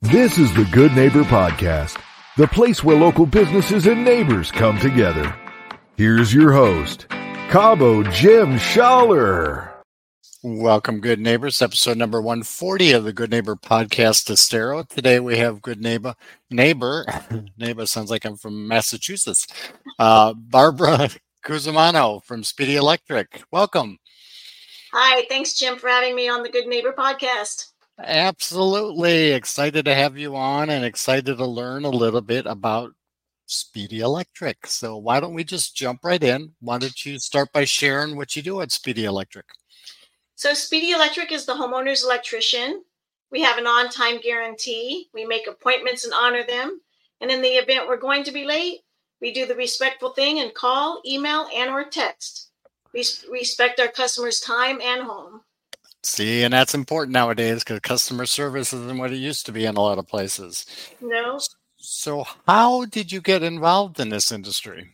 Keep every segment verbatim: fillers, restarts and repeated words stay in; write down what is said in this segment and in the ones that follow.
This is the Good Neighbor Podcast, the place where local businesses and neighbors come together. Here's your host, Cabo Jim Schaller. Welcome, good neighbors. Episode number one forty of the Good Neighbor Podcast Estero. Today we have good neighbor, neighbor, neighbor sounds like I'm from Massachusetts, uh, Barbara Cusimano from Speedy Electric. Welcome. Hi, thanks, Jim, for having me on the Good Neighbor Podcast. Absolutely. Excited to have you on and excited to learn a little bit about Speedy Electric. So why don't we just jump right in? Why don't you start by sharing what you do at Speedy Electric? So Speedy Electric is the homeowner's electrician. We have an on-time guarantee. We make appointments and honor them. And in the event we're going to be late, we do the respectful thing and call, email, and or text. We respect our customers' time and home. See, and that's important nowadays because customer service isn't what it used to be in a lot of places. No. So how did you get involved in this industry?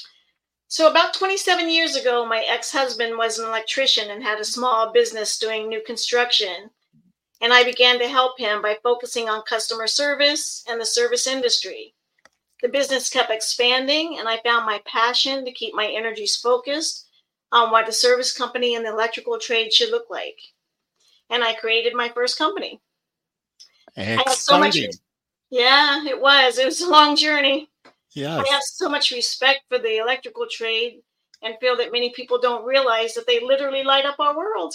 So about twenty-seven years ago, my ex-husband was an electrician and had a small business doing new construction. And I began to help him by focusing on customer service and the service industry. The business kept expanding, and I found my passion to keep my energies focused on what a service company in the electrical trade should look like. And I created my first company. Exciting. I have so much, yeah, it was. It was a long journey. Yes. I have so much respect for the electrical trade and feel that many people don't realize that they literally light up our world.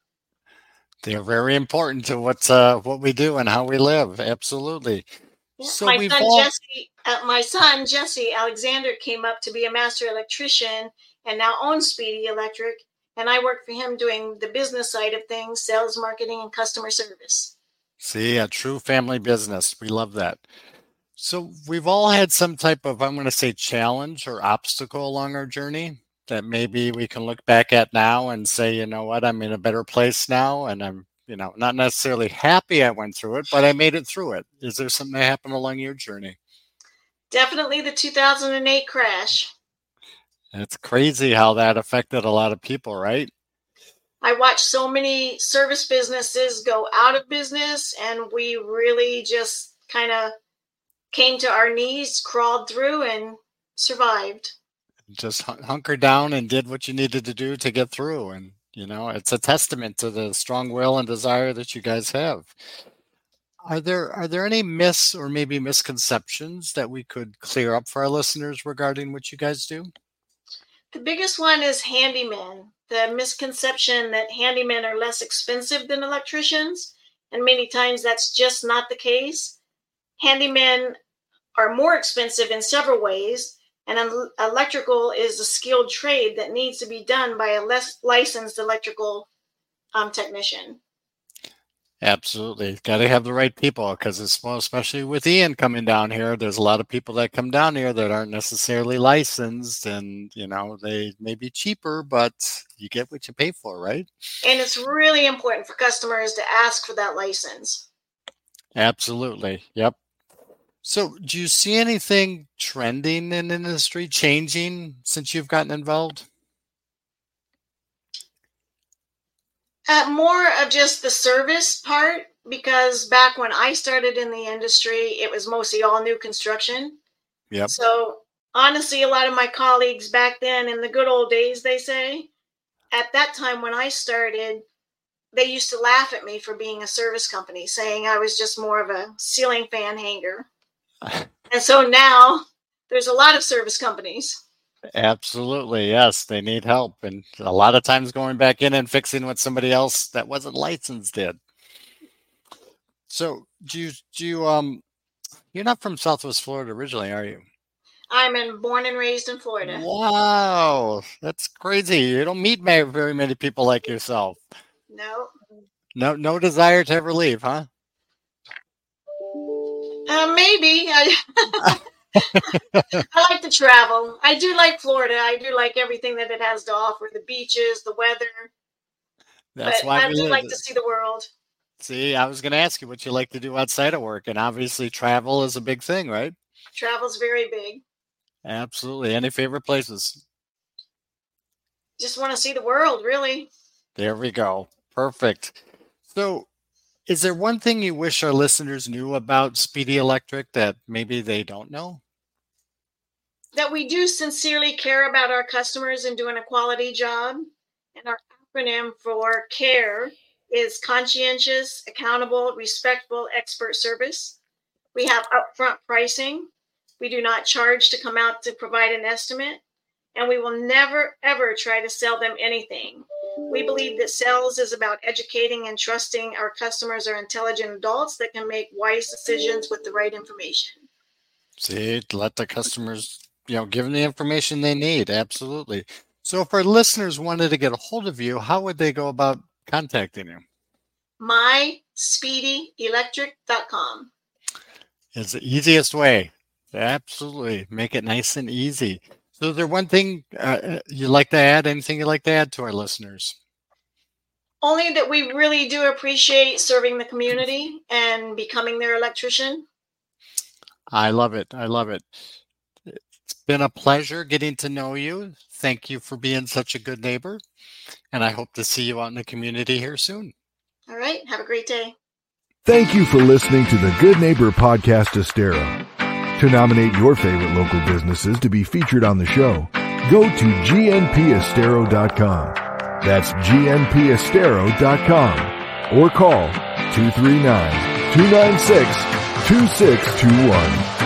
They're very important to what uh, what we do and how we live. Absolutely. Yeah. So my we've son all... Jesse, uh, my son Jesse Alexander came up to be a master electrician and now owns Speedy Electric. And I work for him doing the business side of things, sales, marketing, and customer service. See, a true family business. We love that. So we've all had some type of, I'm going to say, challenge or obstacle along our journey that maybe we can look back at now and say, you know what, I'm in a better place now. And I'm, you know, not necessarily happy I went through it, but I made it through it. Is there something that happened along your journey? Definitely the two thousand eight crash. It's crazy how that affected a lot of people, right? I watched so many service businesses go out of business, and we really just kind of came to our knees, crawled through, and survived. Just hunkered down and did what you needed to do to get through. And, you know, it's a testament to the strong will and desire that you guys have. Are there are there any myths or maybe misconceptions that we could clear up for our listeners regarding what you guys do? The biggest one is handymen. The misconception that handymen are less expensive than electricians, and many times that's just not the case. Handymen are more expensive in several ways, and electrical is a skilled trade that needs to be done by a less licensed electrical um, technician. Absolutely. Got to have the right people because it's, well, especially with Ian coming down here, there's a lot of people that come down here that aren't necessarily licensed and, you know, they may be cheaper, but you get what you pay for, right? And it's really important for customers to ask for that license. Absolutely. Yep. So do you see anything trending in the industry changing since you've gotten involved? Uh, more of just the service part, because back when I started in the industry, it was mostly all new construction. Yep. So honestly, a lot of my colleagues back then in the good old days, they say, at that time when I started, they used to laugh at me for being a service company, saying I was just more of a ceiling fan hanger. And so now there's a lot of service companies. Absolutely. Yes. They need help. And a lot of times going back in and fixing what somebody else that wasn't licensed did. So do you, do you, um, you're not from Southwest Florida originally, are you? I'm in, born and raised in Florida. Wow. That's crazy. You don't meet very many people like yourself. No. No, no desire to ever leave, huh? Uh, maybe. I I like to travel. I do like Florida. I do like everything that it has to offer, the beaches, the weather. That's but why I we do live. like to see the world. See, I was going to ask you what you like to do outside of work, and obviously travel is a big thing, right? Travel's very big. Absolutely. Any favorite places? Just want to see the world, really. There we go. Perfect. So Is there one thing you wish our listeners knew about Speedy Electric that maybe they don't know? That we do sincerely care about our customers and doing a quality job. And our acronym for CARE is conscientious, accountable, respectful, expert service. We have upfront pricing. We do not charge to come out to provide an estimate. And we will never, ever try to sell them anything. We believe that sales is about educating and trusting our customers are intelligent adults that can make wise decisions with the right information. See, let the customers, you know, give them the information they need. Absolutely. So if our listeners wanted to get a hold of you, how would they go about contacting you? my speedy electric dot com. It's the easiest way. Absolutely. Make it nice and easy. So is there one thing uh, you'd like to add? Anything you'd like to add to our listeners? Only that we really do appreciate serving the community and becoming their electrician. I love it. I love it. It's been a pleasure getting to know you. Thank you for being such a good neighbor. And I hope to see you out in the community here soon. All right. Have a great day. Thank you for listening to the Good Neighbor Podcast Estero. To nominate your favorite local businesses to be featured on the show, go to G N P estero dot com. That's G N P estero dot com. Or call two three nine, two nine six, two six two one.